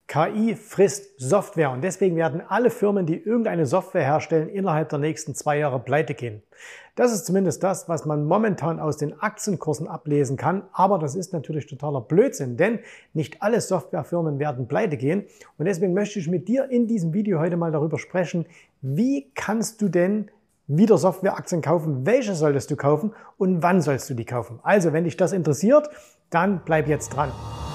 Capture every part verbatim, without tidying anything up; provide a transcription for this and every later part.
K I frisst Software und deswegen werden alle Firmen, die irgendeine Software herstellen, innerhalb der nächsten zwei Jahre pleite gehen. Das ist zumindest das, was man momentan aus den Aktienkursen ablesen kann, aber das ist natürlich totaler Blödsinn, denn nicht alle Softwarefirmen werden pleite gehen und deswegen möchte ich mit dir in diesem Video heute mal darüber sprechen, wie kannst du denn wieder Softwareaktien kaufen, welche solltest du kaufen und wann sollst du die kaufen. Also, wenn dich das interessiert, dann bleib jetzt dran.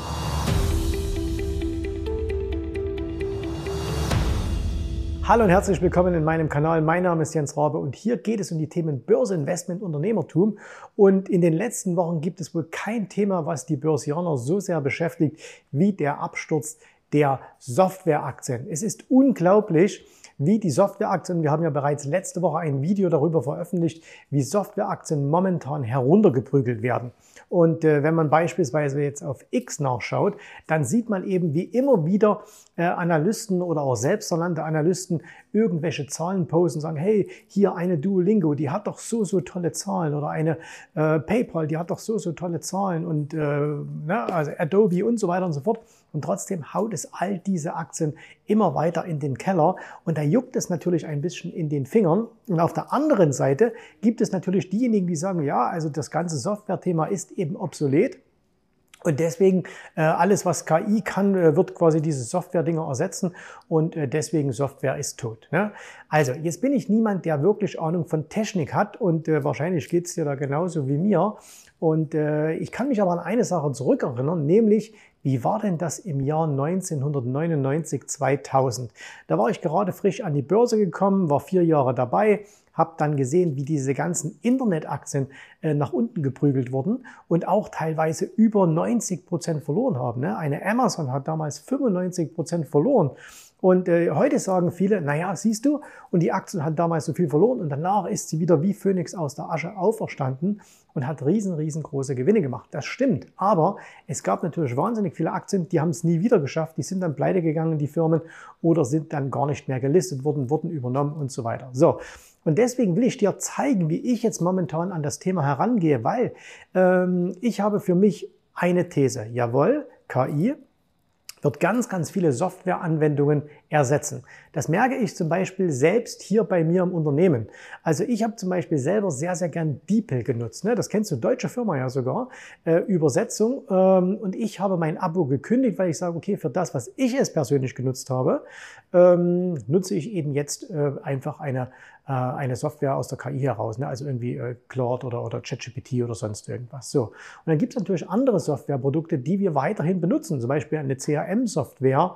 Hallo und herzlich willkommen in meinem Kanal. Mein Name ist Jens Rabe und hier geht es um die Themen Börse, Investment, Unternehmertum. Und in den letzten Wochen gibt es wohl kein Thema, was die Börsianer so sehr beschäftigt wie der Absturz der Softwareaktien. Es ist unglaublich, wie die Softwareaktien, wir haben ja bereits letzte Woche ein Video darüber veröffentlicht, wie Softwareaktien momentan heruntergeprügelt werden. Und äh, wenn man beispielsweise jetzt auf X nachschaut, dann sieht man eben, wie immer wieder äh, Analysten oder auch selbsternannte Analysten irgendwelche Zahlen posten und sagen, hey, hier eine Duolingo, die hat doch so, so tolle Zahlen oder eine äh, PayPal, die hat doch so, so tolle Zahlen und äh, ne, also Adobe und so weiter und so fort. Und trotzdem haut es all diese Aktien immer weiter in den Keller und da juckt es natürlich ein bisschen in den Fingern. Und auf der anderen Seite gibt es natürlich diejenigen, die sagen, ja, also das ganze Software-Thema ist eben obsolet. Und deswegen, äh, alles was K I kann, äh, wird quasi diese Software-Dinger ersetzen und äh, deswegen Software ist tot. Ne? Also, jetzt bin ich niemand, der wirklich Ahnung von Technik hat und äh, wahrscheinlich geht's dir da genauso wie mir. Und äh, ich kann mich aber an eine Sache zurückerinnern, nämlich, wie war denn das im Jahr neunzehnhundertneunundneunzig, zweitausend? Da war ich gerade frisch an die Börse gekommen, war vier Jahre dabei, habe dann gesehen, wie diese ganzen Internetaktien äh, nach unten geprügelt wurden und auch teilweise über neunzig Prozent verloren haben. Ne? Eine Amazon hat damals fünfundneunzig Prozent verloren. Und äh, heute sagen viele, naja, siehst du, und die Aktien hat damals so viel verloren und danach ist sie wieder wie Phönix aus der Asche auferstanden und hat riesen, riesengroße Gewinne gemacht. Das stimmt, aber es gab natürlich wahnsinnig viele Aktien, die haben es nie wieder geschafft, die sind dann pleite gegangen, die Firmen, oder sind dann gar nicht mehr gelistet worden, wurden übernommen und so weiter. So. Und deswegen will ich dir zeigen, wie ich jetzt momentan an das Thema herangehe, weil ähm, ich habe für mich eine These. Jawohl, K I wird ganz, ganz viele Softwareanwendungen ersetzen. Das merke ich zum Beispiel selbst hier bei mir im Unternehmen. Also ich habe zum Beispiel selber sehr, sehr gern DeepL genutzt. Ne? Das kennst du, deutsche Firma ja sogar, äh, Übersetzung. Ähm, und ich habe mein Abo gekündigt, weil ich sage, okay, für das, was ich es persönlich genutzt habe, ähm, nutze ich eben jetzt äh, einfach eine, äh, eine Software aus der K I heraus. Ne? Also irgendwie äh, Claude oder, oder ChatGPT oder sonst irgendwas. So. Und dann gibt es natürlich andere Softwareprodukte, die wir weiterhin benutzen. Zum Beispiel eine C R M-Software,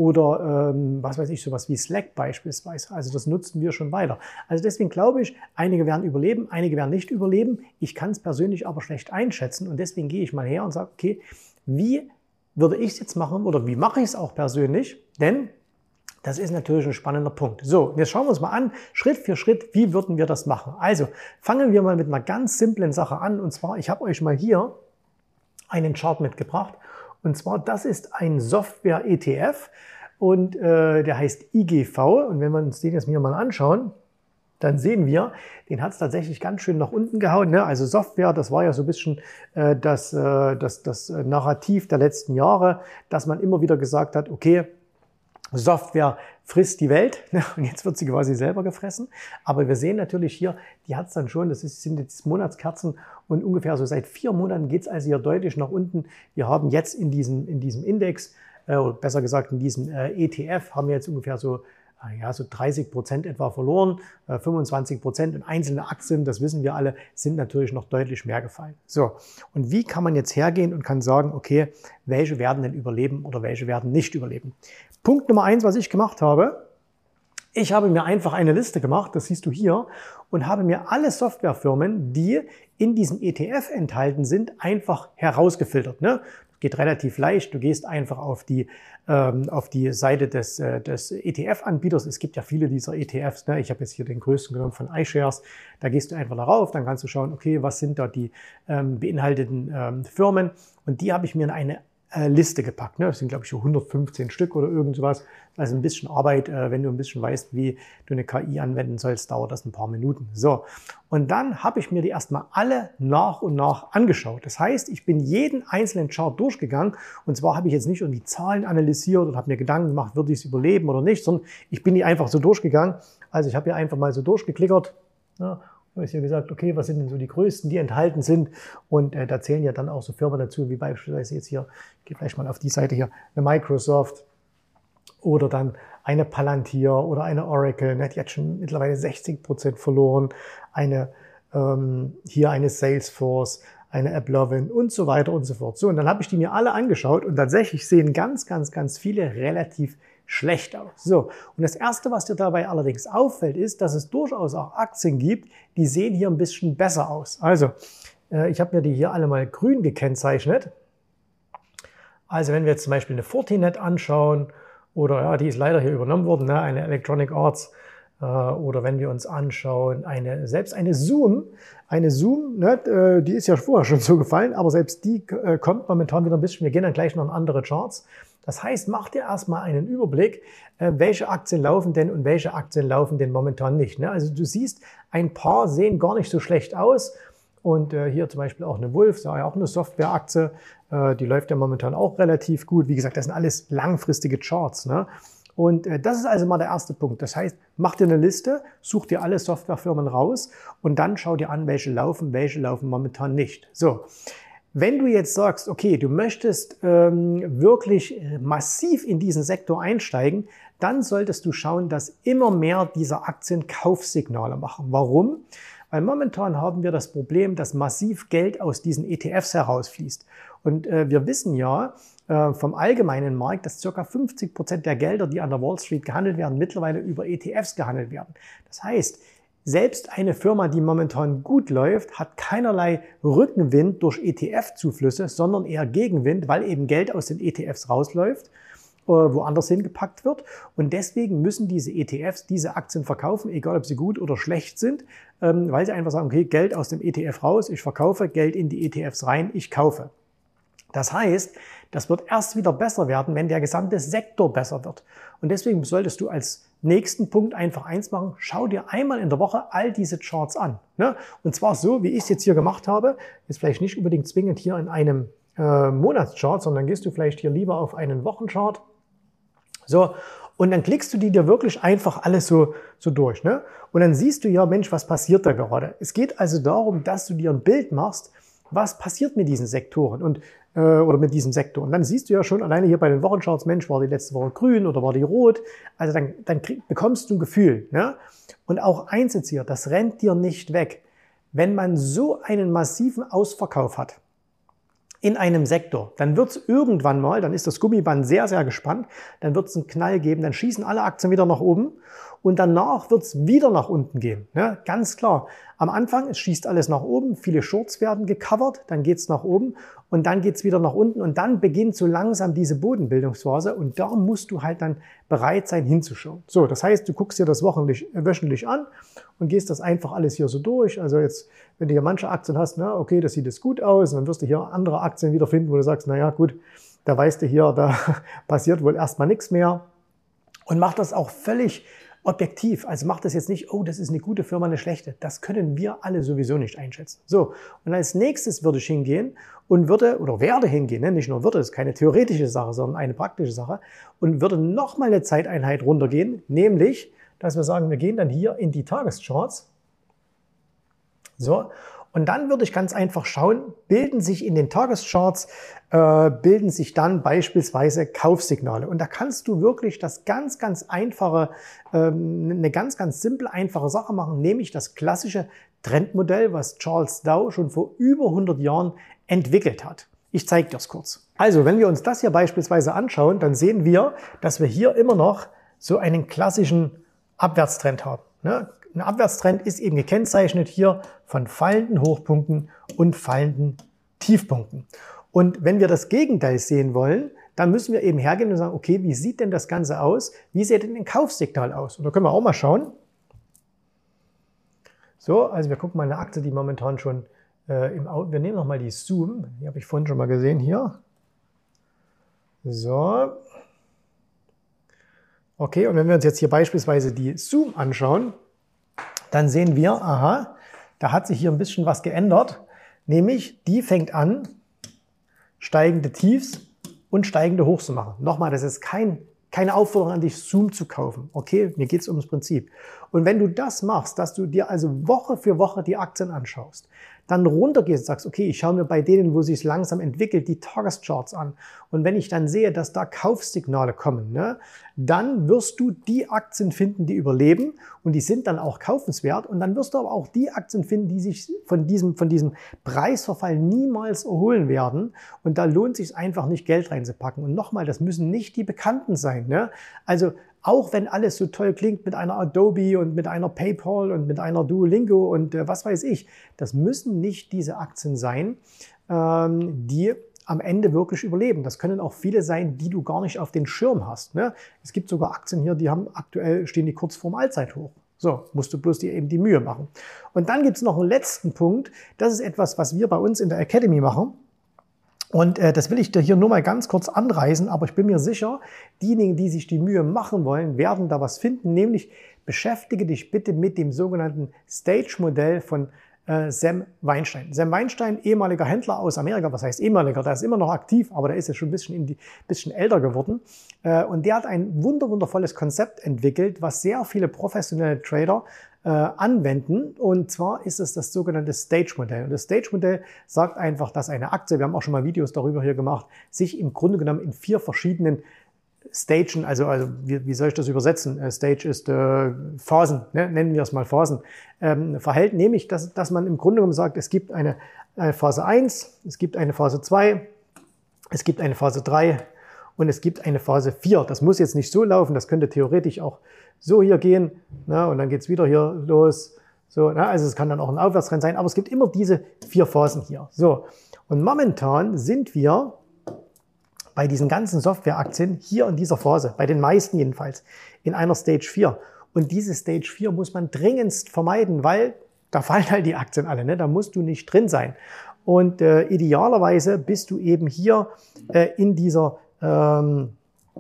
oder ähm, was weiß ich, sowas wie Slack beispielsweise. Also das nutzen wir schon weiter. Also deswegen glaube ich, einige werden überleben, einige werden nicht überleben. Ich kann es persönlich aber schlecht einschätzen und deswegen gehe ich mal her und sage, okay, wie würde ich es jetzt machen oder wie mache ich es auch persönlich? Denn das ist natürlich ein spannender Punkt. So, jetzt schauen wir uns mal an, Schritt für Schritt, wie würden wir das machen? Also fangen wir mal mit einer ganz simplen Sache an und zwar, ich habe euch mal hier einen Chart mitgebracht. Und zwar, das ist ein Software-E T F und äh, der heißt I G V. Und wenn wir uns den jetzt hier mal anschauen, dann sehen wir, den hat es tatsächlich ganz schön nach unten gehauen. Ne? Also Software, das war ja so ein bisschen äh, das, äh, das, das Narrativ der letzten Jahre, dass man immer wieder gesagt hat, okay, Software frisst die Welt und jetzt wird sie quasi selber gefressen. Aber wir sehen natürlich hier, die hat es dann schon, das ist, sind jetzt Monatskerzen und ungefähr so seit vier Monaten geht es also hier deutlich nach unten. Wir haben jetzt in diesem, in diesem Index, äh, oder besser gesagt in diesem äh, E T F, haben wir jetzt ungefähr so ja, so dreißig Prozent etwa verloren, fünfundzwanzig Prozent in einzelne Aktien, das wissen wir alle, sind natürlich noch deutlich mehr gefallen. So, und wie kann man jetzt hergehen und kann sagen, okay, welche werden denn überleben oder welche werden nicht überleben? Punkt Nummer eins, was ich gemacht habe, ich habe mir einfach eine Liste gemacht, das siehst du hier, und habe mir alle Softwarefirmen, die in diesem E T F enthalten sind, einfach herausgefiltert. Ne? Geht relativ leicht. Du gehst einfach auf die, ähm, auf die Seite des, äh, des E T F-Anbieters. Es gibt ja viele dieser E T Fs. Ne? Ich habe jetzt hier den größten genommen von iShares. Da gehst du einfach darauf, dann kannst du schauen, okay, was sind da die ähm, beinhalteten ähm, Firmen. Und die habe ich mir in eine äh, Liste gepackt. Ne? Das sind, glaube ich, so hundertfünfzehn Stück oder irgend sowas. Also ein bisschen Arbeit, äh, wenn du ein bisschen weißt, wie du eine K I anwenden sollst, dauert das ein paar Minuten. So, und dann habe ich mir die erstmal alle nach und nach angeschaut. Das heißt, ich bin jeden einzelnen Chart durchgegangen und zwar habe ich jetzt nicht irgendwie Zahlen analysiert oder habe mir Gedanken gemacht, würde ich es überleben oder nicht, sondern ich bin die einfach so durchgegangen. Also ich habe hier einfach mal so durchgeklickert. Ja, habe ich hier gesagt, okay, was sind denn so die größten, die enthalten sind? Und äh, da zählen ja dann auch so Firmen dazu, wie beispielsweise jetzt hier, ich gehe gleich mal auf die Seite hier, eine Microsoft oder dann eine Palantir oder eine Oracle, ne, die hat schon mittlerweile sechzig Prozent verloren, eine ähm, hier eine Salesforce, eine AppLovin und so weiter und so fort. So, und dann habe ich die mir alle angeschaut und tatsächlich sehen ganz, ganz, ganz viele relativ schlecht aus. So, und das Erste, was dir dabei allerdings auffällt, ist, dass es durchaus auch Aktien gibt, die sehen hier ein bisschen besser aus. Also, äh, ich habe mir die hier alle mal grün gekennzeichnet. Also, wenn wir jetzt zum Beispiel eine Fortinet anschauen, oder ja, die ist leider hier übernommen worden, ne, eine Electronic Arts, äh, oder wenn wir uns anschauen, eine, selbst eine Zoom, eine Zoom, ne, äh, die ist ja vorher schon so gefallen, aber selbst die äh, kommt momentan wieder ein bisschen, wir gehen dann gleich noch in andere Charts. Das heißt, mach dir erstmal einen Überblick, äh, welche Aktien laufen denn und welche Aktien laufen denn momentan nicht. Ne? Also du siehst, ein paar sehen gar nicht so schlecht aus. Und äh, hier zum Beispiel auch eine Wolf, ja auch eine Softwareaktie, äh, die läuft ja momentan auch relativ gut. Wie gesagt, das sind alles langfristige Charts. Ne? Und äh, das ist also mal der erste Punkt. Das heißt, mach dir eine Liste, such dir alle Softwarefirmen raus und dann schau dir an, welche laufen, welche laufen momentan nicht. So. Wenn du jetzt sagst, okay, du möchtest ähm, wirklich massiv in diesen Sektor einsteigen, dann solltest du schauen, dass immer mehr dieser Aktien Kaufsignale machen. Warum? Weil momentan haben wir das Problem, dass massiv Geld aus diesen E T Fs herausfließt. Und äh, wir wissen ja äh, vom allgemeinen Markt, dass ca. fünfzig Prozent der Gelder, die an der Wall Street gehandelt werden, mittlerweile über E T Fs gehandelt werden. Das heißt, selbst eine Firma, die momentan gut läuft, hat keinerlei Rückenwind durch E T F-Zuflüsse, sondern eher Gegenwind, weil eben Geld aus den E T Fs rausläuft, woanders hingepackt wird. Und deswegen müssen diese E T Fs diese Aktien verkaufen, egal ob sie gut oder schlecht sind, weil sie einfach sagen, okay, Geld aus dem E T F raus, ich verkaufe, Geld in die E T Fs rein, ich kaufe. Das heißt, das wird erst wieder besser werden, wenn der gesamte Sektor besser wird. Und deswegen solltest du als nächsten Punkt einfach eins machen, schau dir einmal in der Woche all diese Charts an. Ne? Und zwar so, wie ich es jetzt hier gemacht habe, jetzt vielleicht nicht unbedingt zwingend hier in einem äh, Monatschart, sondern gehst du vielleicht hier lieber auf einen Wochenchart. So, und dann klickst du die dir wirklich einfach alles so, so durch. Ne? Und dann siehst du ja, Mensch, was passiert da gerade? Es geht also darum, dass du dir ein Bild machst, was passiert mit diesen Sektoren und äh, oder mit diesem Sektor. Und dann siehst du ja schon alleine hier bei den Wochencharts, Mensch, war die letzte Woche grün oder war die rot? Also dann, dann krieg, bekommst du ein Gefühl. Ne? Und auch eins jetzt hier, das rennt dir nicht weg. Wenn man so einen massiven Ausverkauf hat in einem Sektor, dann wird es irgendwann mal, dann ist das Gummiband sehr, sehr gespannt, dann wird es einen Knall geben, dann schießen alle Aktien wieder nach oben und danach wird es wieder nach unten gehen. Ne? Ganz klar. Am Anfang, es schießt alles nach oben, viele Shorts werden gecovert, dann geht es nach oben und dann geht es wieder nach unten und dann beginnt so langsam diese Bodenbildungsphase und da musst du halt dann bereit sein hinzuschauen. So, das heißt, du guckst dir das wöchentlich, wöchentlich an und gehst das einfach alles hier so durch. Also jetzt, wenn du hier manche Aktien hast, na okay, das sieht jetzt gut aus, und dann wirst du hier andere Aktien wiederfinden, wo du sagst, naja gut, da weißt du hier, da passiert wohl erstmal nichts mehr und mach das auch völlig objektiv, also macht das jetzt nicht, oh, das ist eine gute Firma, eine schlechte. Das können wir alle sowieso nicht einschätzen. So, und als nächstes würde ich hingehen und würde, oder werde hingehen, ne? Nicht nur würde, das ist keine theoretische Sache, sondern eine praktische Sache, und würde nochmal eine Zeiteinheit runtergehen, nämlich, dass wir sagen, wir gehen dann hier in die Tagescharts. So, und dann würde ich ganz einfach schauen, bilden sich in den Tagescharts, äh, bilden sich dann beispielsweise Kaufsignale. Und da kannst du wirklich das ganz, ganz einfache, ähm, eine ganz, ganz simple, einfache Sache machen, nämlich das klassische Trendmodell, was Charles Dow schon vor über hundert Jahren entwickelt hat. Ich zeige dir das kurz. Also, wenn wir uns das hier beispielsweise anschauen, dann sehen wir, dass wir hier immer noch so einen klassischen Abwärtstrend haben. Ne? Ein Abwärtstrend ist eben gekennzeichnet hier von fallenden Hochpunkten und fallenden Tiefpunkten. Und wenn wir das Gegenteil sehen wollen, dann müssen wir eben hergehen und sagen, okay, wie sieht denn das Ganze aus? Wie sieht denn ein Kaufsignal aus? Und da können wir auch mal schauen. So, also wir gucken mal eine Aktie, die momentan schon äh, im Auto, wir nehmen nochmal die Zoom, die habe ich vorhin schon mal gesehen hier. So. Okay, und wenn wir uns jetzt hier beispielsweise die Zoom anschauen, dann sehen wir, aha, da hat sich hier ein bisschen was geändert, nämlich die fängt an, steigende Tiefs und steigende Hochs zu machen. Nochmal, das ist kein, keine Aufforderung an dich, Zoom zu kaufen. Okay, mir geht es ums Prinzip. Und wenn du das machst, dass du dir also Woche für Woche die Aktien anschaust, dann runtergehst und sagst, okay, ich schaue mir bei denen, wo sich langsam entwickelt, die Tagescharts an. Und wenn ich dann sehe, dass da Kaufsignale kommen, ne, dann wirst du die Aktien finden, die überleben und die sind dann auch kaufenswert. Und dann wirst du aber auch die Aktien finden, die sich von diesem, von diesem Preisverfall niemals erholen werden. Und da lohnt es sich einfach nicht, Geld reinzupacken. Und nochmal, das müssen nicht die Bekannten sein, ne? Also auch wenn alles so toll klingt mit einer Adobe und mit einer PayPal und mit einer Duolingo und äh, was weiß ich, das müssen nicht diese Aktien sein, ähm, die am Ende wirklich überleben. Das können auch viele sein, die du gar nicht auf den Schirm hast, ne? Es gibt sogar Aktien hier, die haben aktuell, stehen die kurz vorm Allzeithoch. So, musst du bloß dir eben die Mühe machen. Und dann gibt es noch einen letzten Punkt. Das ist etwas, was wir bei uns in der Academy machen. Und äh, das will ich dir hier nur mal ganz kurz anreißen, aber ich bin mir sicher, diejenigen, die sich die Mühe machen wollen, werden da was finden, nämlich beschäftige dich bitte mit dem sogenannten Stage-Modell von äh, Sam Weinstein. Sam Weinstein, ehemaliger Händler aus Amerika, was heißt ehemaliger, der ist immer noch aktiv, aber der ist ja schon ein bisschen, in die, bisschen älter geworden. Äh, und der hat ein wunder, wundervolles Konzept entwickelt, was sehr viele professionelle Trader Äh, anwenden. Und zwar ist es das sogenannte Stage-Modell. Und das Stage-Modell sagt einfach, dass eine Aktie, wir haben auch schon mal Videos darüber hier gemacht, sich im Grunde genommen in vier verschiedenen Stagen, also, also wie, wie soll ich das übersetzen? Äh, Stage ist äh, Phasen, ne? Nennen wir es mal Phasen, ähm, verhält, nämlich, dass, dass man im Grunde genommen sagt, es gibt eine, eine Phase eins, es gibt eine Phase zwei, es gibt eine Phase drei und es gibt eine Phase vier. Das muss jetzt nicht so laufen, das könnte theoretisch auch so hier gehen, na, und dann geht's wieder hier los. So, na, also es kann dann auch ein Aufwärtstrend sein, aber es gibt immer diese vier Phasen hier. So, und momentan sind wir bei diesen ganzen Softwareaktien hier in dieser Phase, bei den meisten jedenfalls, in einer Stage vier. Und diese Stage vier muss man dringendst vermeiden, weil da fallen halt die Aktien alle, ne? Da musst du nicht drin sein. Und äh, idealerweise bist du eben hier äh, in dieser ähm,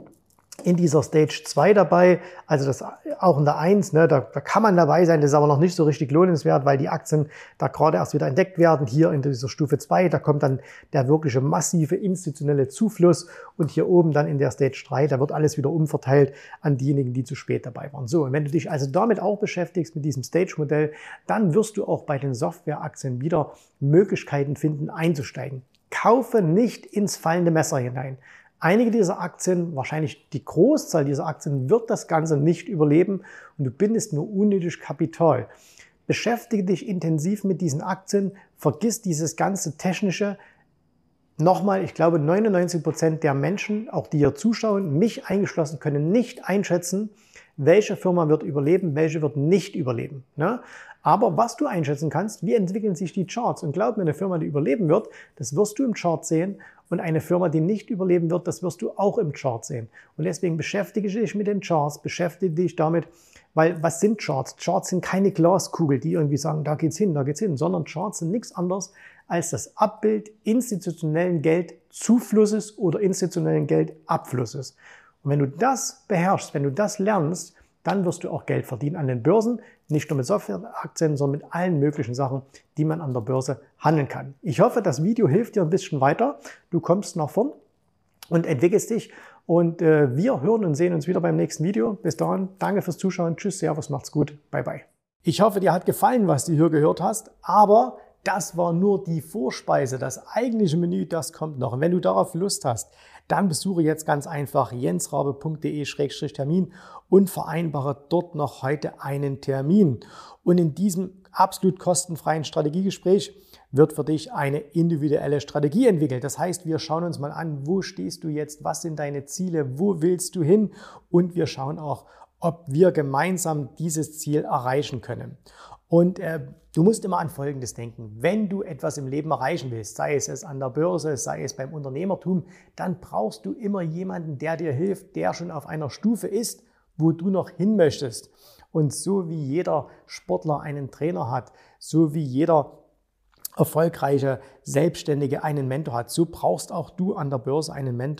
in dieser Stage zwei dabei, also das auch in der eins, ne, da, da kann man dabei sein, das ist aber noch nicht so richtig lohnenswert, weil die Aktien da gerade erst wieder entdeckt werden. Hier in dieser Stufe zwei, da kommt dann der wirkliche massive institutionelle Zufluss und hier oben dann in der Stage drei, da wird alles wieder umverteilt an diejenigen, die zu spät dabei waren. So, und wenn du dich also damit auch beschäftigst, mit diesem Stage-Modell, dann wirst du auch bei den Softwareaktien wieder Möglichkeiten finden, einzusteigen. Kaufe nicht ins fallende Messer hinein. Einige dieser Aktien, wahrscheinlich die Großzahl dieser Aktien, wird das Ganze nicht überleben und du bindest nur unnötig Kapital. Beschäftige dich intensiv mit diesen Aktien, vergiss dieses ganze Technische. Nochmal, ich glaube, neunundneunzig Prozent der Menschen, auch die hier zuschauen, mich eingeschlossen, können nicht einschätzen, welche Firma wird überleben, welche wird nicht überleben. Ne? Aber was du einschätzen kannst, wie entwickeln sich die Charts? Und glaub mir, eine Firma, die überleben wird, das wirst du im Chart sehen. Und eine Firma, die nicht überleben wird, das wirst du auch im Chart sehen. Und deswegen beschäftige dich mit den Charts, beschäftige dich damit, weil was sind Charts? Charts sind keine Glaskugel, die irgendwie sagen, da geht's hin, da geht's hin, sondern Charts sind nichts anderes als das Abbild institutionellen Geldzuflusses oder institutionellen Geldabflusses. Und wenn du das beherrschst, wenn du das lernst, dann wirst du auch Geld verdienen an den Börsen, nicht nur mit Softwareaktien, sondern mit allen möglichen Sachen, die man an der Börse handeln kann. Ich hoffe, das Video hilft dir ein bisschen weiter. Du kommst nach vorn und entwickelst dich. Und äh, wir hören und sehen uns wieder beim nächsten Video. Bis dahin, danke fürs Zuschauen. Tschüss, Servus, macht's gut. Bye, bye. Ich hoffe, dir hat gefallen, was du hier gehört hast. Aber das war nur die Vorspeise. Das eigentliche Menü, das kommt noch. Und wenn du darauf Lust hast, dann besuche jetzt ganz einfach jensrabe punkt de Schrägstrich Termin und vereinbare dort noch heute einen Termin. Und in diesem absolut kostenfreien Strategiegespräch wird für dich eine individuelle Strategie entwickelt. Das heißt, wir schauen uns mal an, wo stehst du jetzt, was sind deine Ziele, wo willst du hin? Und wir schauen auch, ob wir gemeinsam dieses Ziel erreichen können. Und äh, du musst immer an Folgendes denken. Wenn du etwas im Leben erreichen willst, sei es, es an der Börse, sei es beim Unternehmertum, dann brauchst du immer jemanden, der dir hilft, der schon auf einer Stufe ist, wo du noch hin möchtest. Und so wie jeder Sportler einen Trainer hat, so wie jeder erfolgreiche Selbstständige einen Mentor hat, so brauchst auch du an der Börse einen Mentor,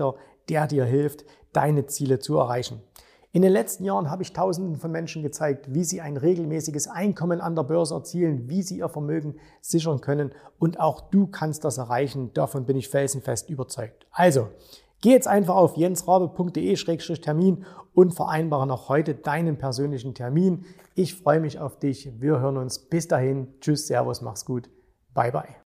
der dir hilft, deine Ziele zu erreichen. In den letzten Jahren habe ich Tausenden von Menschen gezeigt, wie sie ein regelmäßiges Einkommen an der Börse erzielen, wie sie ihr Vermögen sichern können und auch du kannst das erreichen. Davon bin ich felsenfest überzeugt. Also, geh jetzt einfach auf jensrabe punkt de Schrägstrich Termin und vereinbare noch heute deinen persönlichen Termin. Ich freue mich auf dich. Wir hören uns. Bis dahin. Tschüss, Servus, mach's gut. Bye, bye.